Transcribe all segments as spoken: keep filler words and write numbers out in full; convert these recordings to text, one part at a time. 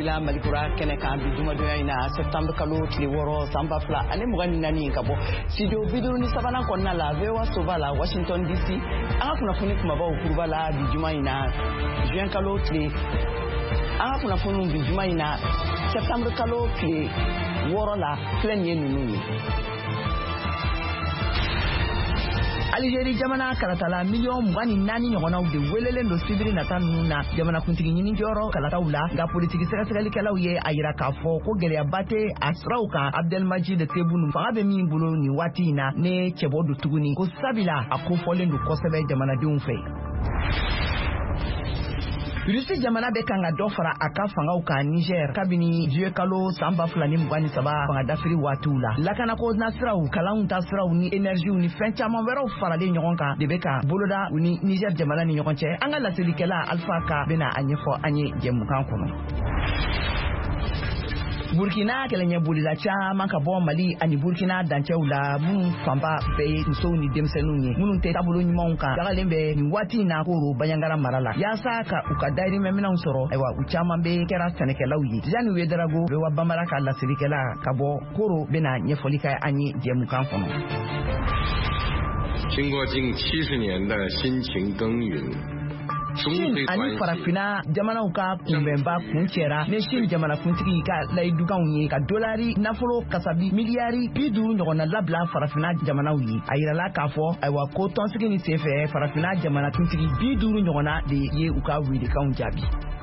wulila Malikura kɛnɛ kan bi jumadonya in na septembre kalo tile wɔɔrɔ san ba fila ani mugan ni naani ka bɔ studio bi duuru ni sabanan kɔnɔna la V O A Soba la Washington D C an ka kunnafoni kumabaw kuruba la bi juma in na juin kalo tile an ka kunnafoni bi juma in na septembre kalo tile wɔɔrɔ la filɛ nin ye ninnu ye. Algérie jamana kalatala miliyɔn mugan ni naani ɲɔgɔnnaw de welelen don sibiri nata ninnu na jamanakuntigi ɲini jɔyɔrɔ kalataw la nka politiki sɛgɛsɛgɛlikɛlaw ye a yira k'a fɔ ko gɛlɛyaba tɛ a siraw kan Abdelmajid Tebboune fanga bɛ min bolo nin waati in na ne cɛbɔ don tuguni ko sabila a kofɔlen don kosɛbɛ jamanadenw fɛ. Rusi jamana bɛ kan ka dɔ fara a ka fangaw kan Niger kabini juillet kalo san ba fila ni mugan ni saba fanga dafiri waatiw la lakanako nasiraw kalanw tasiraw ni énergie ni fɛn caman wɛrɛw faralen ɲɔgɔn kan de bɛ ka boloda u ni Niger jamana ni ɲɔgɔn cɛ an ka laselikɛla Alpha Ka bɛna a ɲɛfɔ an ye jɛmukan kɔnɔ. Burkina kɛlɛɲɛ bolila caman ka bɔ Mali ani Burkina dancɛw la minnu fanba bɛɛ ye musow ni denmisɛnninw ye minnu tɛ taabolo ɲumanw kan dagalen bɛ nin waati in na Koro Bandiagara mara la yaasa ka u ka dayirimɛminɛw sɔrɔ ayiwa u caman bɛ kɛra sɛnɛkɛlaw ye Tijani Wederago V O A Bambara ka lasirikɛla ka bɔ Koro bɛna ɲɛfɔli kɛ an ye jɛmukan kɔnɔ. 经过近七十年的辛勤耕耘 Shin ani farafina jamanaw ka kunbɛnba kun cɛra ne Shin jamanakuntigi ka layidukanw ye ka dolari nafolo kasabi miliyari bi duuru ɲɔgɔnna labila farafina jamanaw ye a yirala k'a fɔ ayiwa ko tɔnsigi ni senfɛ farafina jamanakuntigi bi duuru ɲɔgɔnna de ye u ka welekanw jaabi.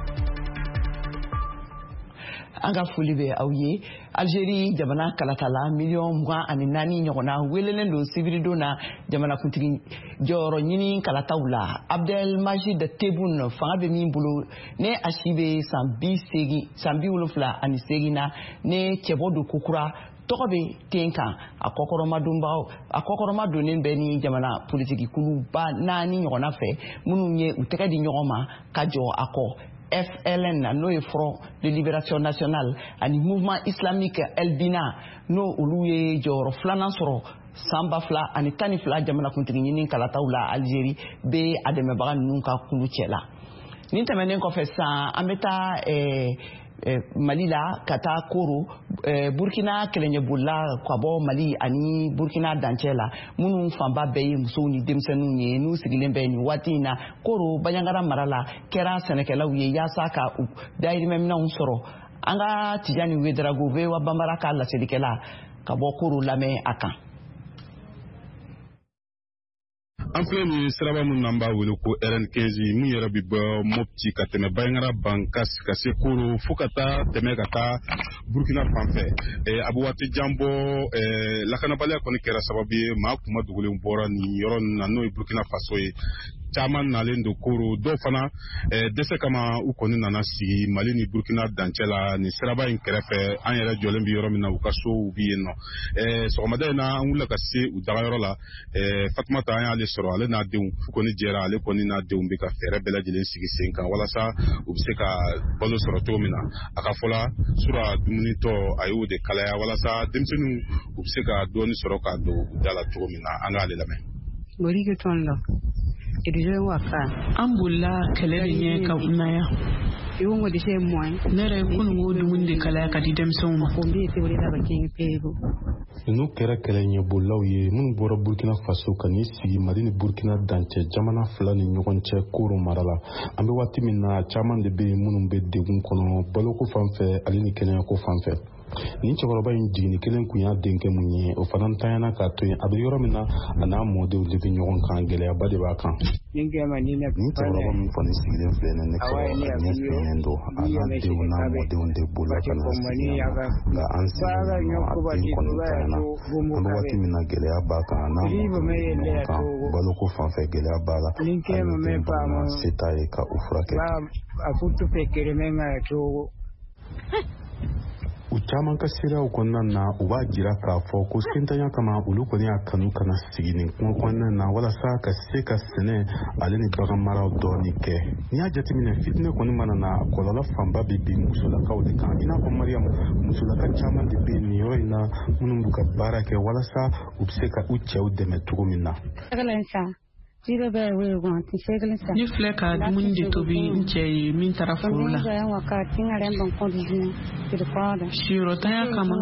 An ka foli bɛ aw ye Algérie jamana kalatala miliyɔn mugan ani naani ɲɔgɔnna welelen don sibiridon na jamanakuntigi jɔyɔrɔ ɲini kalataw la Abdelmajid Tebboune fanga bɛ min bolo ne a si bɛ san bi seegin san bi wolonfila ani seegin na ne cɛbɔ don kokura tɔgɔ bɛ ten kan a kɔkɔrɔmadonbagaw a kɔkɔrɔmadonnen bɛ ni jamana politiki kuluba naani ɲɔgɔnna fɛ minnu ye u tɛgɛ di ɲɔgɔn ma ka jɔ a kɔ. F L N n'o ye Front de Libération Nationale ani Mouvement Islamique El Bina n'o olu ye jɔyɔrɔ filanan sɔrɔ san ba fila ani tan ni fila jamanakuntigi ɲini kalataw la Algérie bɛ a dɛmɛbaga ninnu ka kulu cɛ la. Nin tɛmɛnen kɔfɛ sisan an bɛ taa Mali la ka taa Koro Burkina kɛlɛɲɛbolila ka bɔ Mali ani Burkina dancɛ la minnu fanba bɛɛ ye musow ni denmisɛnninw ye n'u sigilen bɛ nin waati in na Koro Bandiagara mara la kɛra sɛnɛkɛlaw ye yaasa ka u dayirimɛminɛw sɔrɔ an ka Tijani Wederago V O A Bambara ka laselikɛla ka bɔ Koro lamɛn a kan. An filɛ ni siraba min n'an b'a wele ko R N quinze min yɛrɛ bɛ bɔ Mopti ka tɛmɛ Bandiagara ban ka se Koro fo ka taa tɛmɛ ka taa Burkina fanfɛ a bɛ waati jan bɔ lakanabaliya kɔni kɛra sababu ye maa kuma dogolen bɔra nin yɔrɔ ninnu na n'o ye Burkina Faso ye caman nalen don Koro dɔw fana dɛsɛ kama u kɔni nana sigi Mali ni Burkina dancɛ la nin siraba in kɛrɛfɛ an yɛrɛ jɔlen bɛ yɔrɔ min na u ka sow bɛ yen nɔ sɔgɔmada in na an wulila ka se u dagayɔrɔ la Fatumata an y'ale sɔrɔ ale n'a denw kɔni jɛra ale kɔni n'a denw bɛ ka fɛɛrɛ bɛɛ lajɛlen sigi sen kan walasa u bɛ se ka balo sɔrɔ cogo min na a ka fɔla sura dumunitɔ a y'o de kalaya walasa denmisɛnninw u bɛ se ka dɔɔni sɔrɔ ka don u da la cogo min na an k'ale lamɛn. Borike tɔn la edije waka an bolila kɛlɛ de ɲɛ ka naya iwo ngodi se moy ne yɛrɛ kununko dumuni de kalaya ka di denmisɛnw ma. N'u kɛra kɛlɛ ɲɛbolaw ye minnu bɔra Burkina Faso ka n'i sigi Mali ni Burkina dancɛ jamana fila ni ɲɔgɔn cɛ Koro mara la an bɛ waati min na caman de bɛ yen minnu bɛ degun kɔnɔ baloko fanfɛ ale ni kɛnɛyako fanfɛ. Nin cɛkɔrɔba in jigini kelen kun y'a denkɛ mun ye o fana ntanyana k'a to yen a bɛ yɔrɔ min na a n'a mɔdenw de bɛ ɲɔgɔn kan gɛlɛyaba de b'a kan. Nin cɛkɔrɔba min kɔni sigilen filɛ ne ne kɔrɔ a ɲɛ finnen don a n'a denw n'a mɔdenw de bolola ka na sigi yan nka an sigilen nɔ a den kɔni ntanyana an bɛ waati min na gɛlɛya b'a kan a n'a mɔdenw de bɛ ɲɔgɔn kan baloko fanfɛ gɛlɛya b'a la ani den bamanan se t'a ye ka u furakɛ. U caman ka seereyaw kɔnɔna na u b'a jira k'a fɔ ko sentanya kama olu kɔni y'a kanu kana sigi nin kungo kɔnɔna na walasa ka se ka sɛnɛ ale ni bagan maraw dɔɔni kɛ. N'i y'a jateminɛ fitinɛ kɔni mana na kɔlɔlɔ fanba bɛ bin musolakaw de kan i n'a fɔ Mariam musolaka caman de bɛ nin yɔrɔ in na minnu b'u ka baara kɛ walasa u bɛ se ka u cɛw dɛmɛ cogo min na. ni filɛ ka dumuni de tobi n cɛ ye min taara foro la siyɔrɔtanya kama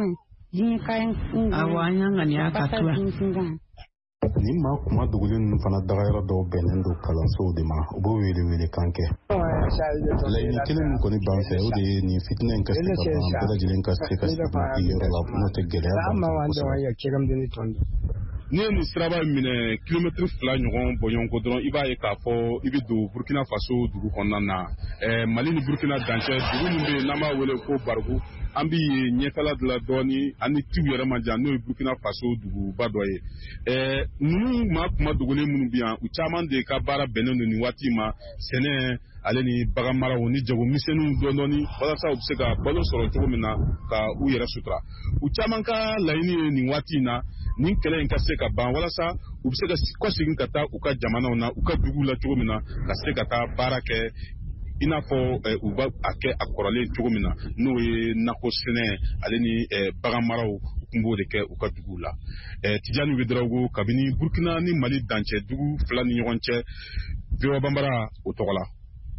awa an y'an ŋaniya ka to yan. Ni maa kuma dogolen ninnu fana dagayɔrɔ dɔw bɛnnen don kalansow de ma u b'o wele wele kan kɛ laɲini kelen min kɔni b'an fɛ o de ye nin fitinɛ in ka se ka ban bɛɛ lajɛlen ka se ka sigi yɔrɔ la n'o tɛ gɛlɛya ban. Ni ye nin siraba minɛ kilomɛtiri fila ɲɔgɔn bɔɲɔgɔnko dɔrɔn i b'a ye k'a fɔ i bɛ don Burkina Faso dugu kɔnɔna na Mali ni Burkina dancɛ dugu min bɛ yen n'an b'a wele ko Bargu an bɛ ɲɛtala dilan dɔɔni ani tiw yɛrɛ man jan n'o ye Burkina Faso duguba dɔ ye ninnu maa kuma dogolen minnu bɛ yan u caman de ka baara bɛnnen don nin waati ma sɛnɛ ale ni bagan maraw ni jagomisɛnninw dɔɔni walasa u bɛ se ka balo sɔrɔ cogo min na ka u yɛrɛ sutura u caman ka laɲini ye nin waati in na nin kɛlɛ in ka se ka ban walasa u bɛ se ka kɔsegin ka taa u ka jamanaw na u ka duguw la cogo min na ka se ka taa baara kɛ i n'a fɔ u b'a kɛ a kɔrɔlen cogo min na n'o ye nakɔ sɛnɛ ale ni bagan maraw kun b'o de kɛ u ka duguw la Tijani Wederawogo kabini Burkina ni Mali dancɛ dugu fila ni ɲɔgɔn cɛ V O A Banbara o tɔgɔ la.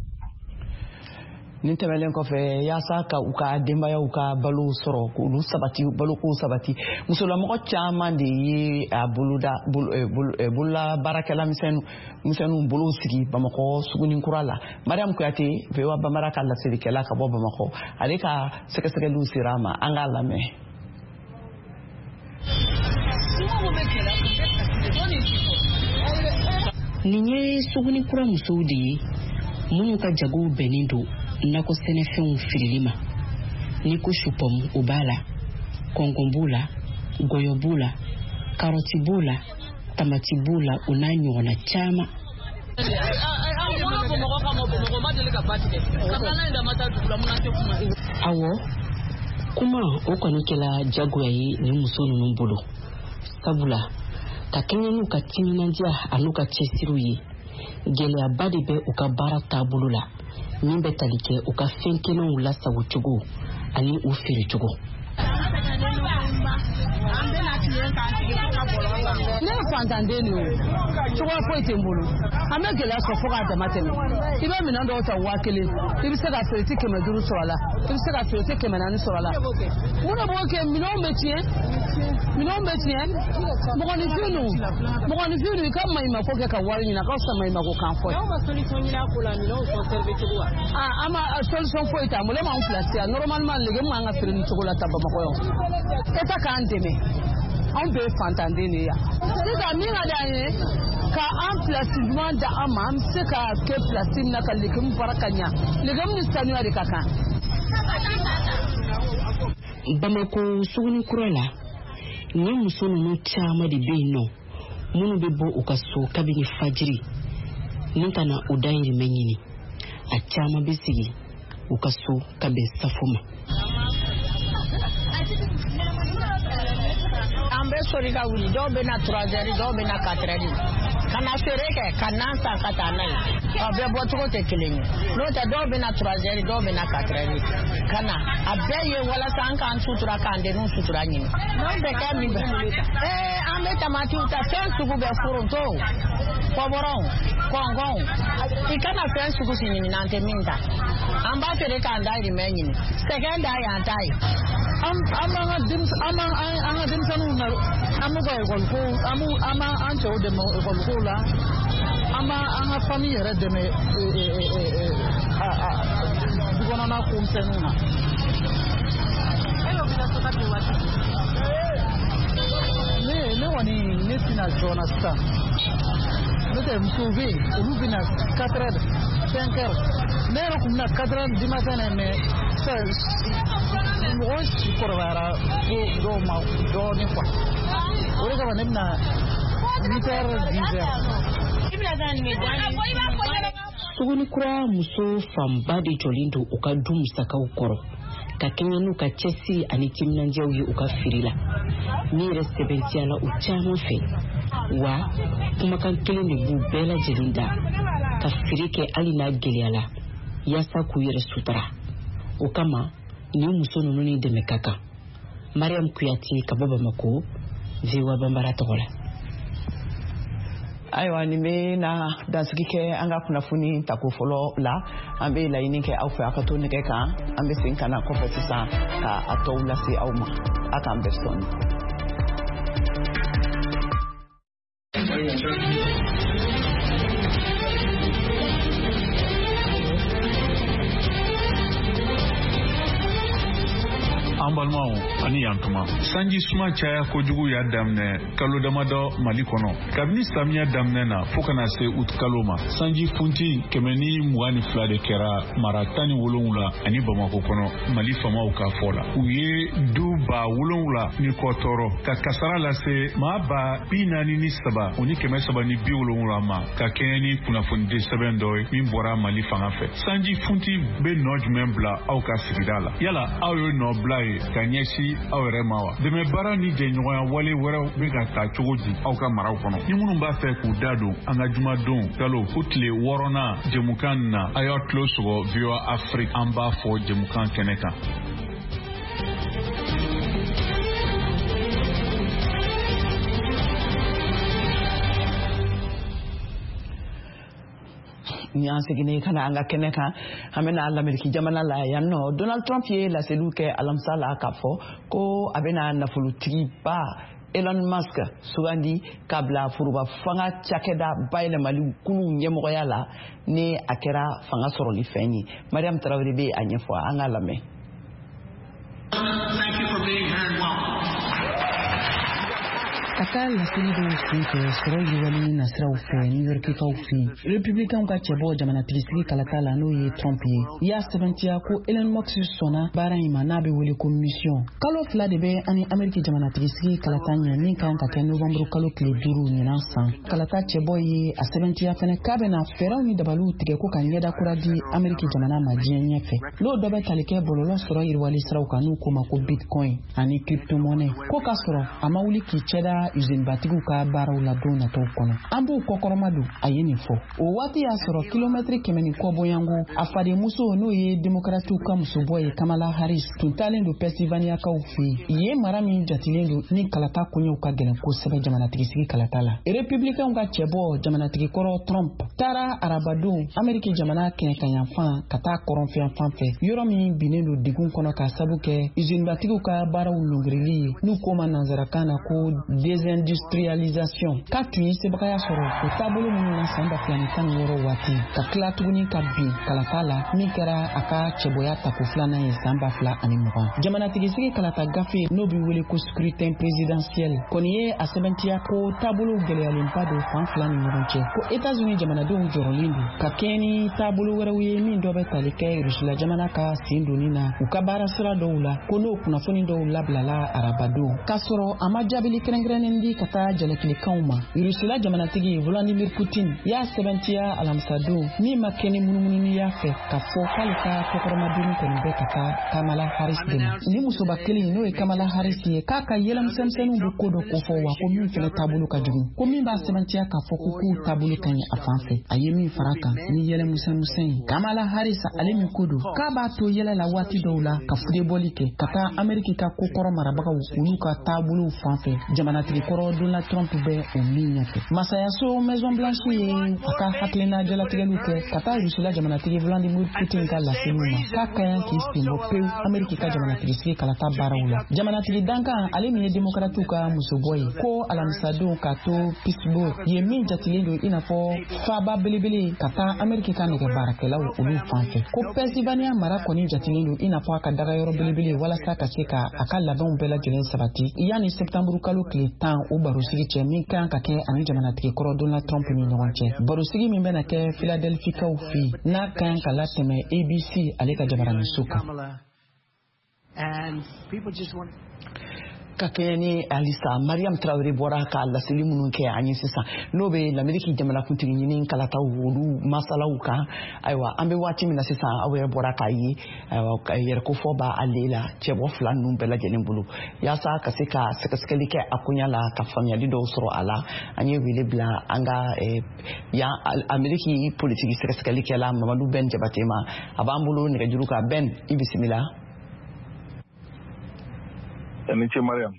Nin tɛmɛlen kɔfɛ yaasa ka u ka denbayaw ka balo sɔrɔ k'olu sabati baloko sabati musolamɔgɔ caman de ye a boloda bolola baarakɛla misɛnninw bolo sigi Bamakɔ Suguninkura la. Mariam Kuyate V O A Banbara ka laselikɛla ka bɔ Bamakɔ ale ka sɛgɛsɛgɛliw sera a ma an k'a lamɛn. Nin ye Suguninkura musow de ye minnu ka jagow bɛnnen don nakɔ sɛnɛfɛnw firili ma ni ko supɔmu o b'a la kɔnkɔn b'o la gɔyɔ b'o la karɔti b'o la tamati b'o la o n'a ɲɔgɔnna caman. Awɔ kuma o kɔni kɛla jagoya ye ni muso ninnu bolo sabula ka kɛɲɛ n'u ka timinandiya an'u ka cɛsiriw ye gɛlɛyaba de bɛ u ka baara taabolo la min bɛ tali kɛ u ka fɛn kelenw lasago cogo ani u feere cogo. Ne ye fantanden de o cogo foyi tɛ n bolo an bɛ gɛlɛya sɔrɔ fo k'a dama tɛmɛ i bɛ minɛn dɔw ta waa kelen i bɛ se ka feere ti kɛmɛ duuru sɔrɔ a la i bɛ se ka feere ti kɛmɛ naani sɔrɔ a la mun de b'o kɛ minɛnw bɛ tiɲɛ minɛnw bɛ tiɲɛ mɔgɔninfin ninnu mɔgɔninfin ninnu i ka maɲumako kɛ ka wari ɲini a ka fisa maɲumako kan fɔ ye. N'aw ma solution ɲini a ko la minɛnw conserver cogo wa. An ma solution foyi t'a bolo e m'anw place yan normalement lege mun kan ka feere nin cogo la ta Bamakɔ yan État k'an dɛmɛ anw bɛɛ ye fantanden de ye yan sisan min ka d'an ye ka an place ɲuman da an ma an bɛ se ka kɛ place min na ka legemu baara ka ɲa legemu ni sanuya de ka kan. Bamakɔ Suguninkura la ni muso ninnu caman de bɛ yen nɔ minnu bɛ bɔ u ka so kabini fajiri ni ka na u dayirimɛ ɲini a caman bɛ sigi u ka so ka bɛn safo ma. An bɛ sori ka wuli dɔw bɛ na trois heures dɔw bɛ na quatre heures ka na feere kɛ ka nan san ka taa n'a ye a bɛɛ bɔcogo tɛ kelen ye n'o tɛ dɔw bɛ na trois heures dɔw bɛ na quatre heures ka na a bɛɛ ye walasa an k'an sutura k'an denw sutura ɲini n'o bɛ kɛ min bɛ ee an bɛ tamatiw ta fɛn sugu bɛɛ foronto kɔbɔrɔw kɔngɔw i kana fɛn sugu si ɲini n'an tɛ min ta an b'a feere k'an dayirimɛ ɲini sɛgɛn da y'an ta ye. An b'an ka denmisɛnninw na an b'u ka ekɔliko an b'an cɛw dɛmɛ ekɔliko la an b'an ka famille yɛrɛ dɛmɛ dukɔnɔna ko misɛnninw na. Ne ne kɔni ne tɛna joona sisan n'o tɛ musow bɛ yen olu bɛ na quatre heures cinq heures ne yɛrɛ tun bɛ na quatre heures du matin na mais mɔgɔ si kɔrɔbayara ko dɔw ma dɔɔnin quoi o de kama ne bɛna huit heures dix heures. Suguninkura muso fanba de jɔlen don u ka du musakaw kɔrɔ ka kɛɲɛ n'u ka cɛsiri ani timinandiyaw ye u ka feere la ni yɛrɛ sɛbɛntiya la u caman fɛ wa kumakan kelen de b'u bɛɛ lajɛlen da ka feere kɛ hali n'a gɛlɛya la yaasa k'u yɛrɛ sutura o kama ni muso ninnu ni dɛmɛ ka kan. Mariam Kuyate ka bɔ Bamakɔ V O A Banbara tɔgɔ la. ayiwa nin bɛ na dansigi kɛ an ka kunnafoni tako fɔlɔ la an bɛ laɲini kɛ aw fɛ aw ka to nɛgɛ kan an bɛ segin ka na kɔfɛ sisan ka a tɔw lase aw ma a k'an bɛɛ sɔni. an balimaw ani yantuma sanji suma caya kojugu y'a daminɛ kalo damadɔ Mali kɔnɔ kabini samiya daminɛ na fo kana se ut kalo ma sanji funti kɛmɛ ni mugan ni fila de kɛra mara tan ni wolonwula ani Bamako kɔnɔ Mali famaw ka fɔ la u ye du ba wolonwula ni kɔ tɔɔrɔ ka kasara lase maa ba bi naani ni saba o ni kɛmɛ saba ni bi wolonwula ma ka kɛɲɛ ni kunnafonidi sɛbɛn dɔ ye min bɔra Mali fanga fɛ sanji funti bɛ nɔ jumɛn bila aw ka sigida la yala aw ye nɔ bila ye ka ɲɛsi aw yɛrɛ ma wa dɛmɛ baara ni jɛɲɔgɔnya wale wɛrɛw bɛ ka taa cogo di aw ka maraw kɔnɔ ni minnu b'a fɛ k'u da don an ka jumadon kalo ko tile wɔɔrɔnan jɛmukan na a y'aw tulo sɔgɔ V O A Afrique an b'a fɔ jɛmukan kɛnɛ kan. ni an seginne kana an ka kɛnɛ kan an bɛna lamɛriki jamana la yan nɔ Donald Trump ye laseliw kɛ alamisa la k'a fɔ ko a bɛna nafolotigiba Elon Musk sugandi k'a bila foroba fanga cakɛda bayɛlɛmali kulu ɲɛmɔgɔya la ni a kɛra fanga sɔrɔli fɛn ye. Mariam Tarawele bɛ a ɲɛfɔ an ka lamɛn. a ka laseli dɔw sen fɛ sɔrɔ yiriwali nasiraw fɛ New Yorkkaw fɛ Républicains ka cɛbɔ jamanatigisi kalata la n'o ye Trump ye y'a sɛbɛntiya ko Elon Musk sɔnna baara in ma n'a bɛ wele ko mission kalo fila de bɛ ani Ameriki jamanatigisi kalata ɲɛ min kan ka kɛ Novembre kalo tile duuru ɲinan san kalata cɛbɔ ye a sɛbɛntiya fɛnɛ k'a bɛna fɛɛrɛw ni dabaliw tigɛ ko ka ɲɛda kura di Ameriki jamana ma diɲɛ ɲɛfɛ n'o dɔ bɛ tali kɛ bɔlɔlɔ sɔrɔ yiriwali siraw kan n'u ko ma ko Bitcoin ani crypto-monnaie ko ka sɔrɔ a ma wuli k'i cɛda usine batigiw ka baaraw la don nataw kɔnɔ an b'u kɔkɔrɔma don a ye nin fɔ o waati y'a sɔrɔ kilomɛtiri kɛmɛ ni kɔ bɔyango a fadenmuso n'o ye démocratiw ka musobɔ ye Kamala Harris tun taalen don Pennsylvaniakaw fɛ ye mara min jatilen don ni kalata koɲɛw ka gɛlɛn kosɛbɛ jamanatigisi kalata la Républicains ka cɛbɔ jamanatigikɔrɔ Trump taara arabadon Ameriki jamana kɛɲɛ ka yanfan ka taa kɔrɔnfɛn fan fɛ yɔrɔ min binnen don digun kɔnɔ ka sabu kɛ usine batigiw ka baaraw nɔngirili ye n'u ko ma nanzarakan na ko désindustrialisation k'a tun ye sebagaya sɔrɔ o taabolo minnu na san ba fila ni tan ni wɔɔrɔ waati ka tila tuguni ka bin kalata la min kɛra a ka cɛbɔya tako filanan ye san ba fila ani mugan jamanatigisi kalata gafe n'o bɛ wele ko scrutin présidentiel kɔni ye a sɛbɛntiya ko taabolo gɛlɛyalenba don fan fila ni ɲɔgɔn cɛ ko États-Unis jamanadenw jɔrɔlen don ka kɛɲɛ ni taabolo wɛrɛw ye min dɔ bɛ tali kɛ Rusila jamana ka sen donni na u ka baara sira dɔw la ko n'o kunnafoni dɔw labilala arabadon k'a sɔrɔ a ma jaabili kɛrɛnkɛrɛnnen di ka taa jalakilikanw ma Rusila jamanatigi Vladimir Putin y'a sɛbɛntiya alamisadon min ma kɛ ni munumununi y'a fɛ ka fɔ k'ale ka kɔkɔrɔmadonni kɔni bɛ ka taa Kamala Harris dɛmɛ ni musoba kelen n'o ye Kamala Harris ye k'a ka yɛlɛmisɛnmisɛnninw bɛ ko dɔ ko fɔ wa ko min fɛnɛ taabolo ka jugu ko min b'a sɛbɛntiya k'a fɔ ko k'u taabolo ka ɲi a fan fɛ a ye min fara kan ni yɛlɛmisɛnmisɛn ye Kamala Harris ale min ko don k'a b'a to yɛlɛ la waati dɔw la ka fudebɔli kɛ ka taa Ameriki ka kokɔrɔ marabagaw olu ka taabolow fan fɛ jamanatigi kɔrɔ Donald Trump bɛ o min ɲɛfɛ masayaso Maison Blanche ye a ka hakilina jalatigɛliw kɛ ka taa Rusila jamanatigi Vladimir Putin ka laseliw ma k'a ka ɲi k'i senbɔ pewu Ameriki ka jamanatigisi kalata baaraw la jamanatigi dankan ale min ye démocratiw ka musobɔ ye ko alamisadon ka to Pittsburgh ye min jatilen don i n'a fɔ faaba belebele ka taa Ameriki ka nɛgɛ baarakɛlaw olu fan fɛ ko Pennsylvania mara kɔni jatilen don i n'a fɔ a ka dagayɔrɔ belebele walasa ka se ka a ka labɛnw bɛɛ lajɛlen sabati yanni septembre kalo tile tan o barosigi cɛ min kan ka kɛ ani jamanatigi kɔrɔ Donald Trump ni ɲɔgɔn cɛ barosigi min bɛna kɛ Philadelphia fɛ n'a kan ka latɛmɛ A B C ale ka jabaranin so kan ka kɛɲɛ ni alisa Mariam Traoré bɔra ka laseli minnu kɛ an ye sisan n'o bɛ l'Amérique jamanakuntigi ɲini kalataw olu masalaw kan ayiwa an bɛ waati min na sisan aw yɛrɛ bɔra k'a ye yɛrɛkofɔ b'ale la cɛbɔ fila ninnu bɛɛ lajɛlen bolo yaasa ka se ka sɛgɛsɛgɛli kɛ a koɲa la ka faamuyali dɔw sɔrɔ a la an ye wele bila an ka yan Amérique politiki sɛgɛsɛgɛlikɛla Mamadu Ben Jabate ma a b'an bolo nɛgɛjuru kan Ben i bisimila. Ni ce Mariam.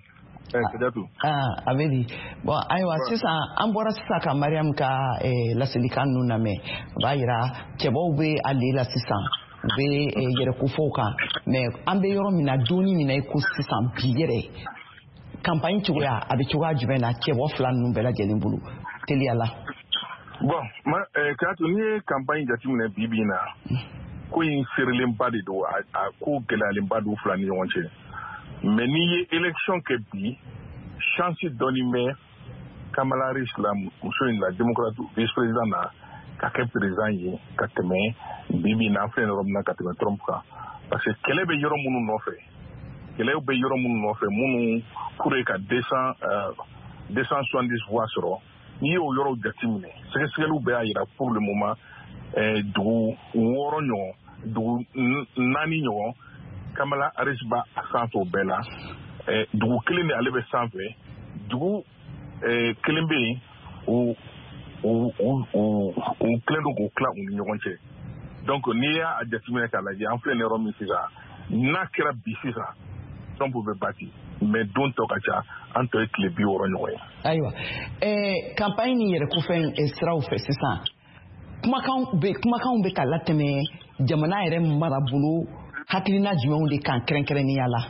ah abedi bon aywa sisan an bɔra sisan ka Mariam ka laselikan ninnu lamɛn o b'a yira cɛbaw bɛ ale la sisan u bɛ yɛrɛkofaw kan mais an bɛ yɔrɔ min na doni min na i ko sisan bi yɛrɛ campagne cogoya a bɛ cogoya jumɛn na cɛbɔ fila ninnu bɛɛ lajɛlen bolo teliya la. bon ma k'a to n'i ye campagne jateminɛ bi bi in na ko in feerelenba de don a ko gɛlɛyalenba don fila ni ɲɔgɔn cɛ mais n'i ye élection kɛ bi chance dɔɔni bɛ Kamala Harris la muso in la démocrate vice président na ka kɛ président ye ka tɛmɛ bi bi in na an filɛ yɔrɔ min na ka tɛmɛ Trump kan parce que kɛlɛ bɛ yɔrɔ minnu nɔfɛ kɛlɛw bɛ yɔrɔ minnu nɔfɛ minnu pour ka deux cent soixante-dix voix sɔrɔ n'i y'o yɔrɔw jateminɛ sɛgɛsɛgɛliw bɛ y'a jira pour le moment dugu wɔɔrɔ ɲɔgɔn dugu naani ɲɔgɔn Kamala Harris b'a sanfɛ o bɛɛ la dugu kelen de ale bɛ sanfɛ dugu kelen bɛ yen o o kelen don k'o tila u ni ɲɔgɔn cɛ donc n'i y'a jateminɛ k'a lajɛ an filɛ nin yɔrɔ min sisan n'a kɛra bi sisan Trump bɛ bati mais don tɔ ka ca an tɔ ye tile bi wɔɔrɔ ɲɔgɔn ye. ayiwa ɛɛ campagne ni yɛrɛ kofɛn siraw fɛ sisan kumakanw bɛ kumakanw bɛ ka latɛmɛ jamana yɛrɛ marabolo hakilina jumɛnw de kan kɛrɛnkɛrɛnnenya la.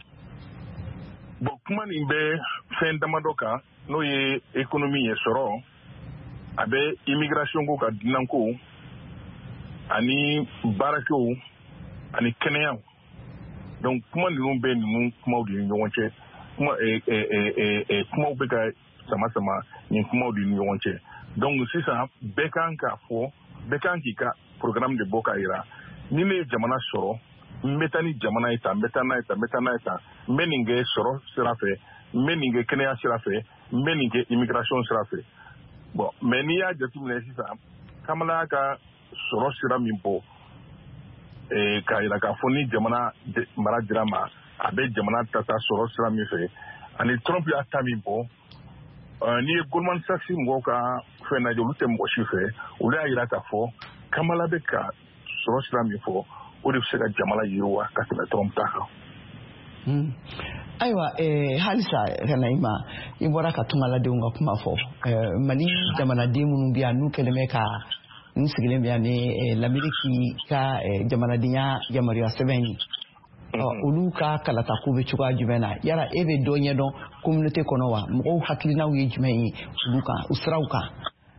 bon kuma nin bɛ fɛn damadɔ kan n'o ye économie ye sɔrɔ a bɛ immigration ko ka dunanko ani baarakɛw ani kɛnɛyaw donc kuma ninnu bɛ ninnu kumaw de ni ɲɔgɔn cɛ kuma kumaw bɛ ka sama sama nin kumaw de ni ɲɔgɔn cɛ donc sisan bɛɛ kan k'a fɔ bɛɛ kan k'i ka programme de bɔ k'a jira ni ne ye jamana sɔrɔ n bɛ taa ni jamana ye tan n bɛ taa n'a ye tan n bɛ taa n'a ye tan n bɛ nin kɛ sɔrɔ sira fɛ n bɛ nin kɛ kɛnɛya sira fɛ n bɛ nin kɛ immigration sira fɛ bon mais n'i y'a jateminɛ sisan Kamala y'a ka sɔrɔ sira min bɔ k'a jira k'a fɔ ni jamana mara dira ma a bɛ jamana ta ta sɔrɔ sira min fɛ ani Trump y'a ta min bɔ n'i ye Goldman Sachs mɔgɔw ka fɛn lajɛ olu tɛ mɔgɔ si fɛ olu y'a jira k'a fɔ Kamala bɛ ka sɔrɔ sira min fɔ o de bɛ se ka jamana yiriwa ka tɛmɛ Trump ta kan. ayiwa halisa Kanahima i bɔra ka tungaladenw ka kuma fɔ Mali jamanaden minnu bɛ yan n'u kɛlen bɛ ka n sigilen bɛ yan ni l'Amérique ka jamanadenya yamaruya sɛbɛn ye olu ka kalatako bɛ cogoya jumɛn na yala e bɛ dɔ ɲɛdɔn communauté kɔnɔ wa mɔgɔw hakilinaw ye jumɛn ye olu kan u siraw kan.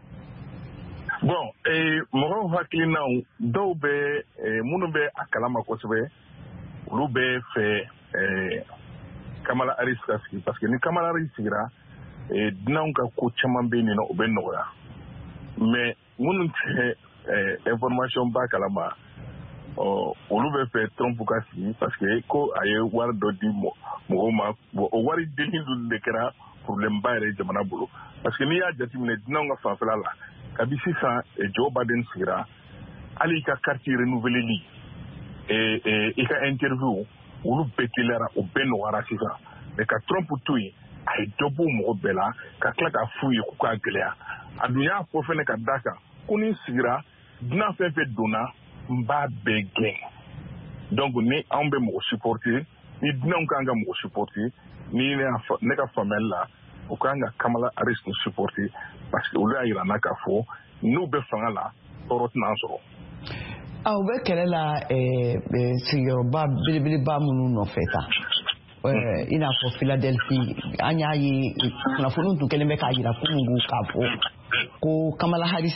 bon mɔgɔw hakilinaw dɔw bɛ minnu bɛ a kalama kosɛbɛ olu bɛ fɛ Kamala Harris ka sigi parce que ni Kamala Harris sigira dunanw ka ko caman bɛ yen nɔ o bɛ nɔgɔya mais minnu tɛ information ba kalama olu bɛ fɛ Trump ka sigi parce que ko a ye wari dɔ di mɔgɔw ma o wari deni dun de kɛra problème ba yɛrɛ jamana bolo parce que n'i y'a jateminɛ dunanw ka fanfɛla la kabi sisan Joe Biden sigira hali i ka carte renouveleli i ka interview olu bɛɛ teliyara o bɛɛ nɔgɔyara sisan mais ka Trump to yen a ye dɔ bɔ mɔgɔ bɛɛ la ka tila k'a f'u ye k'u k'a gɛlɛya a dun y'a fɔ fɛnɛ ka d'a kan ko ni sigira dunan fɛn fɛn donna n b'a bɛɛ gɛn donc ni anw bɛ mɔgɔ supporter ni dunanw kan ka mɔgɔ supporter ni ne ka faamuyali la o kan ka Kamala Harris supporter parce que olu y'a jira n na k'a fɔ n'u bɛ fanga la tɔɔrɔ tɛna an sɔrɔ. aw bɛ kɛlɛ la sigiyɔrɔba belebeleba minnu nɔfɛ tan i n'a fɔ Philadelphie an y'a ye kunnafoniw tun kɛlen bɛ k'a jira kununko k'a fɔ ko Kamala Harris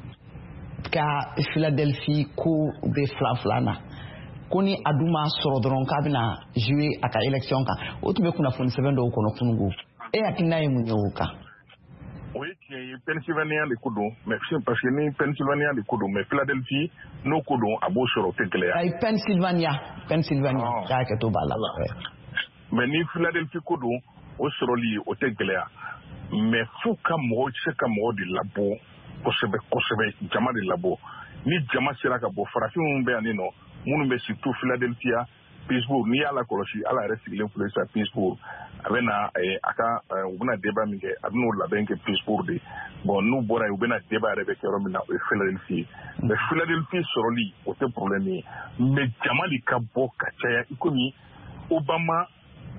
ka Philadelphie ko bɛ fila fila na ko ni a dun ma sɔrɔ dɔrɔn k'a bɛna jouer a ka élection kan o tun bɛ kunnafoni sɛbɛn dɔw kɔnɔ kununko e hakilina ye mun ye o kan. o ye tiɲɛ ye Pennsylvania de ko don mais parce que ni Pennsylvania de ko don mais Philadelphie n'o ko don a b'o sɔrɔ o tɛ gɛlɛya. ayi Pennsylvania Pennsylvania k'a hakɛto b'a la. mais ni Philadelphie ko don o sɔrɔli o tɛ gɛlɛya mais fo ka mɔgɔw se ka mɔgɔw de labɔ kosɛbɛ kosɛbɛ jama de labɔ ni jama sera ka bɔ farafin minnu bɛ yan nin nɔ minnu bɛ surtout Philadelphia Pittsburgh n'i y'a lakɔlɔsi ala yɛrɛ sigilen filɛ sisan Pittsburgh a bɛ na a ka u bɛna débat min kɛ a bɛ n'o labɛn kɛ Pittsburgh de bon n'u bɔra yen u bɛna débat yɛrɛ bɛ kɛ yɔrɔ min na o ye Philadelphie mais Philadelphie sɔrɔli o tɛ problème ye mais jama de ka bɔ ka caya i komi Obama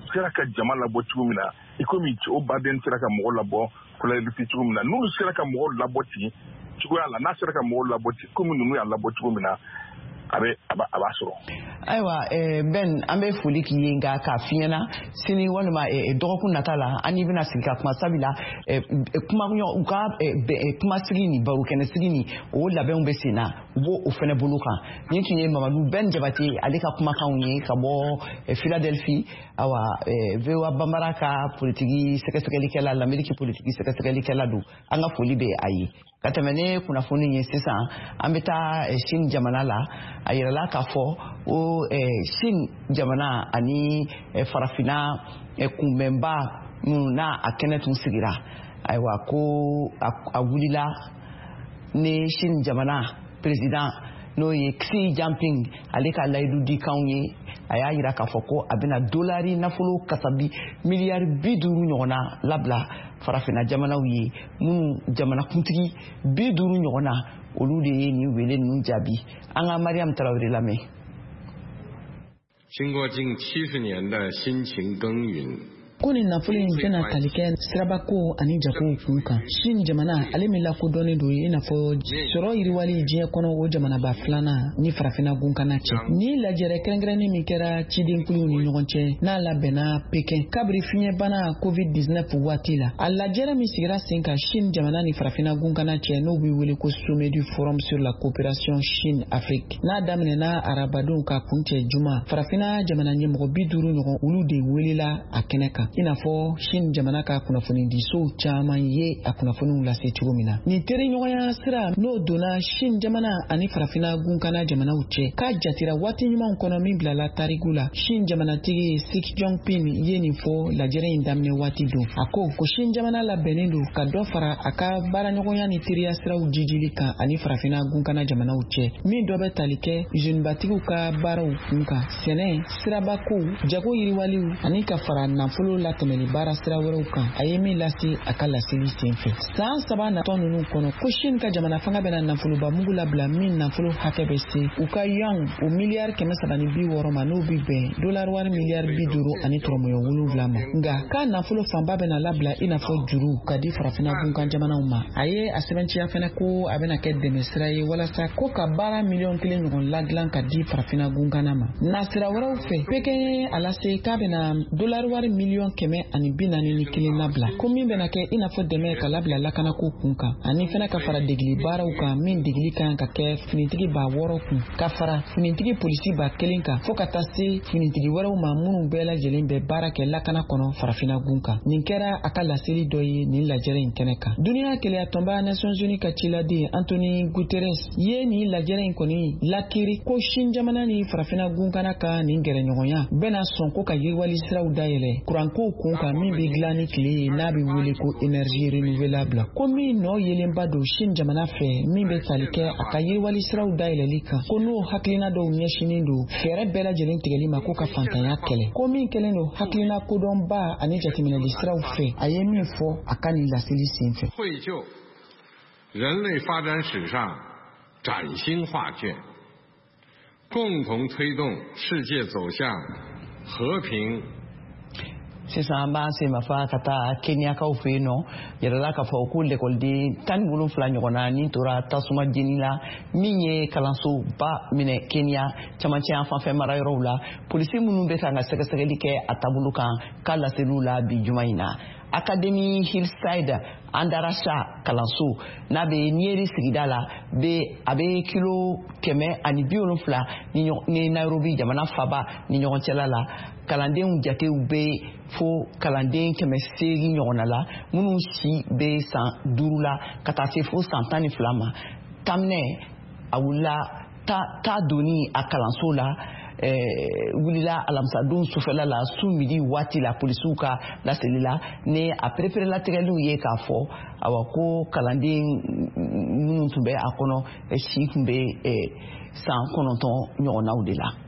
sera ka jama labɔ cogo min na i komi o baden sera ka mɔgɔ labɔ pluralité cogo min na n'olu sera ka mɔgɔ labɔ ten cogoya la n'a sera ka mɔgɔ labɔ ten komi ninnu y'a labɔ cogo min na a bɛ a b'a sɔrɔ. Ayiwa Ben an bɛ foli k'i ye nka k'a f'i ɲɛna sini walima dɔgɔkun nata la an n'i bɛna sigi ka kuma sabula kuma u ka kuma sigi ni baro kɛnɛ sigi ni o labɛnw bɛ sen na u b'o o fɛnɛ bolo kan nin tun ye Mamadu Ben Jabate ale ka kumakanw ye ka bɔ Philadelphie awa V O A Banbara ka politiki sɛgɛsɛgɛlikɛla l'Amérique politiki sɛgɛsɛgɛlikɛla don an ka foli bɛ a ye ka tɛmɛ ne kunnafoni ye sisan an bɛ taa Chine jamana la a yirala k'a fɔ o Chine jamana ani farafina kunbɛnba minnu n'a a kɛnɛ tun sigira ayiwa ko a wulila ni Chine jamana président n'o ye Xi Jinping ale ka layidu dikanw ye a y'a yira k'a fɔ ko a bɛna dolari nafolo kasabi miliyari bi duuru ɲɔgɔnna labila farafina jamanaw ye minnu jamanakuntigi bi duuru ɲɔgɔnna olu de ye nin wele ninnu jaabi an ka Mariam Tarawele lamɛn. 经过近七十年的辛勤耕耘 ko nin nafolo in tɛna tali kɛ sirabako ani jakow kun kan Chine jamana ale min lakodɔnnen don i n'a fɔ sɔrɔ yiriwali diɲɛ kɔnɔ o jamanaba filanan ni farafina gunkana cɛ ni lajɛrɛ kɛrɛnkɛrɛnni min kɛra cidenkuluw ni ɲɔgɔn cɛ n'a labɛnna Pekin kabiri fiɲɛbana covid dix-neuf waati la a lajɛrɛ min sigira sen kan Chine jamana ni farafina gunkana cɛ n'o bɛ wele ko sommet du forum sur la coopération Chine-Afrique n'a daminɛna arabadenw ka kuncɛ juma farafina jamana ɲɛmɔgɔ bi duuru ɲɔgɔn olu de welela a kɛnɛ kan i n'a fɔ Chine jamana ka kunnafoni di sow caman ye a kunnafoniw lase cogo min na nin teriɲɔgɔnya sira n'o donna Chine jamana ani farafina gunkana jamanaw cɛ k'a jatira waati ɲumanw kɔnɔ min bilala tariku la Chine jamanatigi Xi Jinping ye nin fɔ lajɛrɛ in daminɛ waati don a ko ko Chine jamana labɛnnen don ka dɔ fara a ka baaraɲɔgɔnya ni teriya siraw jijili kan ani farafina gunkana jamanaw cɛ min dɔ bɛ tali kɛ usine-batigiw ka baaraw kun kan sɛnɛ sirabakow jago yiriwaliw ani ka fara nafolo latɛmɛli baara sira wɛrɛw kan a ye min lase a ka laseli senfɛ san saba natɔ ninnu kɔnɔ ko Chine ka jamana fanga bɛna nafoloba mugu labila min nafolo hakɛ bɛ se u ka yuan o miliyari kɛmɛ saba ni bi wɔɔrɔ ma n'o bi bɛn dolari wari miliyari bi duuru ani tɔrɔmɔyɔ wolonwula ma nka k'a nafolo fanba bɛna labila i n'a fɔ juru ka di farafina gunkan jamanaw ma a ye a sɛbɛnciya fɛnɛ ko a bɛna kɛ dɛmɛ sira ye walasa ko ka baara miliyɔn kelen ɲɔgɔn ladilan ka di farafina gunkana ma nasira wɛrɛw fɛ Pekin a lase k'a bɛna dolari wari miliyɔn kɛmɛ ani bi naani ni kelen labila ko min bɛna kɛ i n'a fɔ dɛmɛ ka labila lakanako kun kan ani fɛnɛ ka fara degili baaraw kan min degili kan ka kɛ finitigi ba wɔɔrɔ kun ka fara finitigi polisi ba kelen kan fo ka taa se finitigi wɛrɛw ma minnu bɛɛ lajɛlen bɛ baara kɛ lakana kɔnɔ farafina gun kan nin kɛra a ka laseli dɔ ye nin lajɛrɛ in kɛnɛ kan duniya kɛlɛya tɔnba Nations Unies ka ciladen Anthony Guterres ye nin lajɛrɛ in kɔni lakiri ko Chine jamana ni farafina gunkana ka nin gɛrɛɲɔgɔnya bɛna sɔn ko ka yiriwali siraw dayɛlɛ kuranko kun kan min bɛ dilan ni tile ye n'a bɛ wele ko énergie renouvelable ko min nɔ yelenba don Chine jamana fɛ min bɛ tali kɛ a ka yiriwali siraw dayɛlɛli kan ko n'o hakilina dɔw ɲɛsinen don fɛɛrɛ bɛɛ lajɛlen tigɛli ma ko ka fantanya kɛlɛ ko min kɛlen don hakilina kodɔnba ani jateminɛli siraw fɛ a ye min fɔ a ka nin laseli senfɛ. 绘就人类发展史上崭新画卷，共同推动世界走向和平。 sisan an b'an sen mafa ka taa Keniyakaw fɛ yen nɔ yɛrɛla k'a fɔ ko lekɔliden tan ni wolonfila ɲɔgɔnna ni tora tasuma jeni la min ye kalansoba minɛ Keniya camancɛ yan fanfɛ mara yɔrɔw la polisi minnu bɛ kan ka sɛgɛsɛgɛli kɛ a taabolo kan k'a laseliw la bi juma in na Academy Hillside Andarasha kalanso n'a bɛ Nyeri sigida la bɛ a bɛ kilo kɛmɛ ani bi wolonfila ni Nairobi jamana faba ni ɲɔgɔn cɛla la kalandenw jatew bɛ fo kalanden kɛmɛ seegin ɲɔgɔnna la minnu si bɛ san duuru la ka taa se fo san tan ni fila ma taminɛ a wulila taa doni a kalanso la wulila alamisadon sufɛla la su midi waati la polisiw ka laseli la ni a pereperelatigɛliw ye k'a fɔ awa ko kalanden minnu tun bɛ a kɔnɔ si tun bɛ san kɔnɔntɔn ɲɔgɔnnaw de la.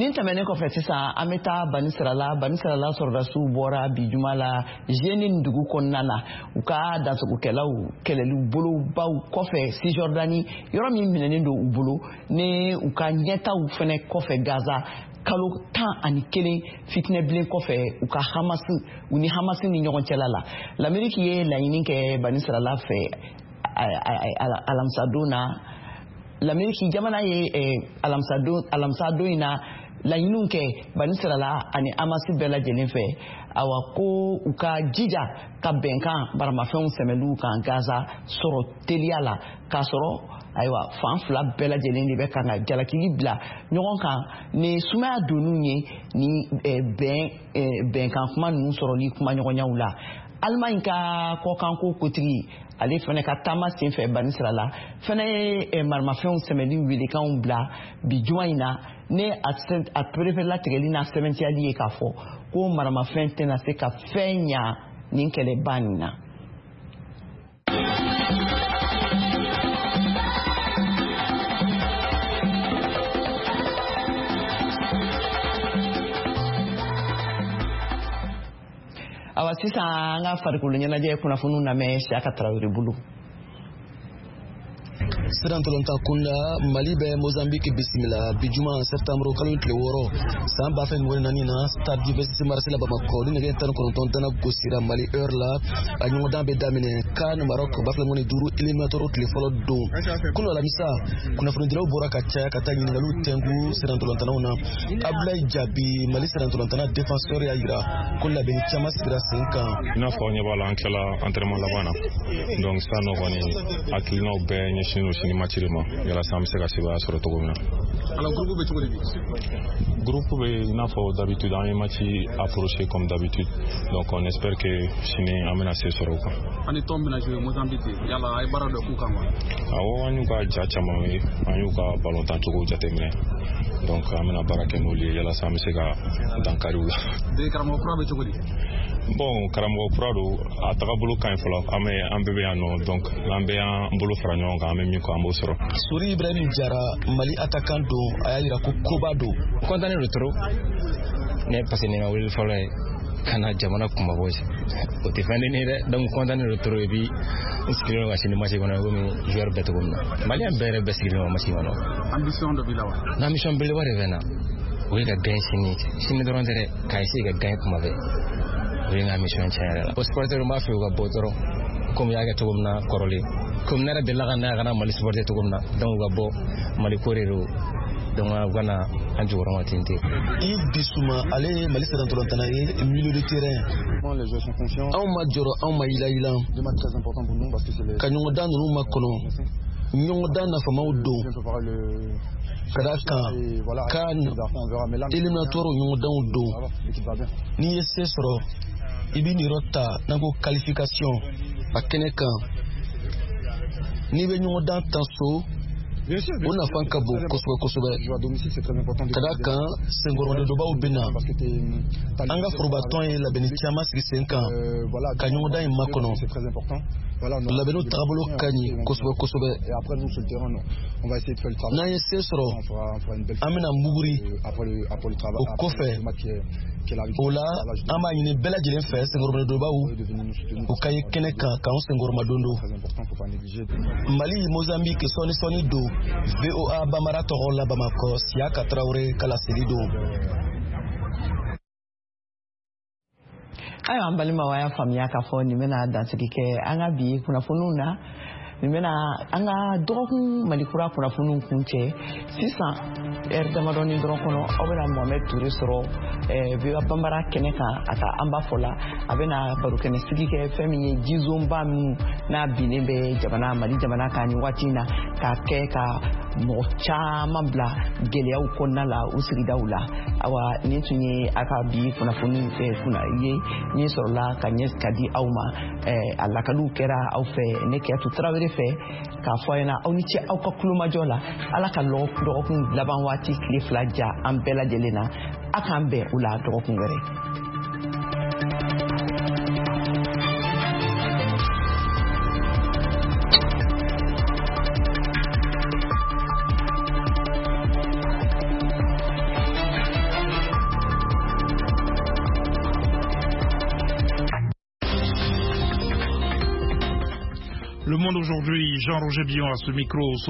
nin tɛmɛnen kɔfɛ sisan an bɛ taa banisirala banisirala sɔrɔdasiw bɔra bi juma la jenin dugu kɔnɔna na u ka dansogokɛlaw kɛlɛli bolobaw kɔfɛ sijɔrdani yɔrɔ min minɛnen don u bolo ni u ka ɲɛtaw fɛnɛ kɔfɛ Gaza kalo tan ani kelen fitinɛbilen kɔfɛ u ka hamasi u ni hamasi ni ɲɔgɔn cɛla la l'Amérique ye laɲini kɛ banisirala fɛ alamisa don na l'Amérique jamana ye alamisa don alamisa don in na laɲiniw kɛ banisirala ani hamasi bɛɛ lajɛlen fɛ awa ko u ka jija ka bɛnkan baramafɛnw sɛmɛliw kan Gaza sɔrɔ teliya la k'a sɔrɔ ayiwa fan fila bɛɛ lajɛlen de bɛ kan ka jalakili bila ɲɔgɔn kan ni sumaya donn'u ye ni bɛn bɛnkan kuma ninnu sɔrɔli kumaɲɔgɔnyaw la Allemagne ka kɔkanko kotigi ale fana ka taama senfɛ banisirala fana ye maramafɛnw sɛmɛli welekanw bila bi juma in na ne a pereferela tigɛli n'a sɛbɛntiyali ye k'a fɔ ko maramafɛn tɛna se ka fɛn ɲa nin kɛlɛba nin na. awa sisan an ka farikolo ɲɛnajɛ kunnafoniw lamɛn Siyaka Tarawele bolo. Siran tolonta kunda Mali bɛ Mozambique bisimila bijuma septembre kalo tile wɔɔrɔ san ba fɛ ɲɔgɔn naani na stade Université Marseille Bamako ni nɛgɛ tan ni kɔnɔntɔn tɛna gosira Mali heure la a ɲɔgɔndan bɛ daminɛ CAN Maroc ba fɛ ŋɔni duuru éliminatoire tile fɔlɔ don kunu alamisa kunnafonidilaw bɔra ka caya ka taa ɲininkaliw tɛngu siran tolontanaw na Abdoulaye Jabi Mali siran tolontana défenseur y'a yira ko labɛnni caman sigira sen kan. I n'a fɔ an ɲɛ b'a la an tilala entraînement laban na donc sisan nɔ kɔni hakilinaw bɛɛ ɲɛsinnen sini match de ma yalasa an bɛ se ka sebaya sɔrɔ cogo min na. Alors groupe bɛ cogo di? Groupe bɛ i n'a fɔ d'habitude an ye match approché comme d'habitude donc on espère que sini an bɛna se sɔrɔ o kan. Ani tɔn bɛna jouer Mozambique yala a ye baara dɔ k'u kan wa? Awɔ an y'u ka ja caman ye an y'u ka ballon tan cogo jateminɛ donc an bɛna baara kɛ n'olu ye yalasa an bɛ se ka dankari u la. De karamɔgɔ kura bɛ cogo di? Bon karamɔgɔ kura don a tagabolo ka ɲi fɔlɔ an bɛ an bɛɛ bɛ yan nɔ donc an bɛ an bolo fara ɲɔgɔn kan an bɛ min kɔ an b'o sɔrɔ. Sori Ibrahim Jara Mali attaquant don a y'a yira ko koba don. Kontannen don trop ne parce que ne ka wele fɔlɔ ye ka na jamana kumabɔ o tɛ fɛn dennin ye dɛ donc kontannen don trop et puis n sigilen don ka sini match kɔnɔ komi joueur bɛɛ cogo min na maliyɛn bɛɛ yɛrɛ bɛɛ sigilen don match kɔnɔ. Ambition dɔ b'i la wa? Ambition belebeleba de bɛ n na o ye ka gagner sini sini dɔrɔn tɛ dɛ k'a essayer ka gagner kuma bɛɛ o ye n ka mission tiɲɛ yɛrɛ la. O supporter n b'a fɛ u ka bɔ dɔrɔn komi y'a kɛ cogo min na kɔrɔlen komi ne yɛrɛ delila ka na yan ka na Mali supporter cogo min na donc u ka bɔ Mali ko de don donc u ka na an jukɔrɔ ma ten ten. I Bissouma ale ye Mali siran tolɔntana ye milieu de terrain. Anw ma jɔrɔ anw ma yila yila ka ɲɔgɔndan ninnu ma kɔnɔ ɲɔgɔndan nafamaw don ka da kan CAN éliminatoire ɲɔgɔndanw don n'i ye se sɔrɔ i bɛ nin yɔrɔ ta n'an ko qualification a kɛnɛ kan n'i bɛ ɲɔgɔndan ta so o nafan ka bon kosɛbɛ kosɛbɛ ka da kan senkɔrɔmadonbaw bɛ na an ka forobatɔn ye labɛnni caman sigi sen kan ka ɲɔgɔndan in makɔnɔ labɛnniw tagabolo ka ɲi kosɛbɛ kosɛbɛ n'an ye se sɔrɔ an bɛna muguri o kɔfɛ o la an b'a ɲini bɛɛ lajɛlen fɛ senkɔrɔmadonbaw u ka ye kɛnɛ kan k'anw senkɔrɔmadon don Mali Mozambique sɔni sɔni don V O A Bamara tɔgɔ la Bamako Siyaka Tarawele kalaseli don. Ayiwa an balimaw a y'a faamuya k'a fɔ nin bɛna dansigi kɛ an ka bi kunnafoniw na nin bɛna an ka dɔgɔkun Malikura kunnafoniw kun cɛ sisan heure damadɔni dɔrɔn kɔnɔ aw bɛna Mohamed Ture sɔrɔ V O A Bambara kɛnɛ kan a ka an b'a fɔ la a bɛna barokɛnɛ sigi kɛ fɛn min ye jizonba minnu n'a binnen bɛ jamana Mali jamana kan nin waati in na k'a kɛ ka mɔgɔ caman bila gɛlɛyaw kɔnɔna la u sigidaw la awa nin tun ye a ka bi kunnafoni kunna ye min sɔrɔla ka ɲɛ ka di aw ma a lakaliw kɛra aw fɛ ne Kiyatu Tarawele fɛ k'a fɔ a ɲɛna aw ni ce aw ka kulomajɔ la ala ka dɔgɔkun laban waati tile fila ja an bɛɛ lajɛlen na a k'an bɛn u la dɔgɔkun wɛrɛ. Monde aujourd'hui. Jean-Roger Billon à ce micro.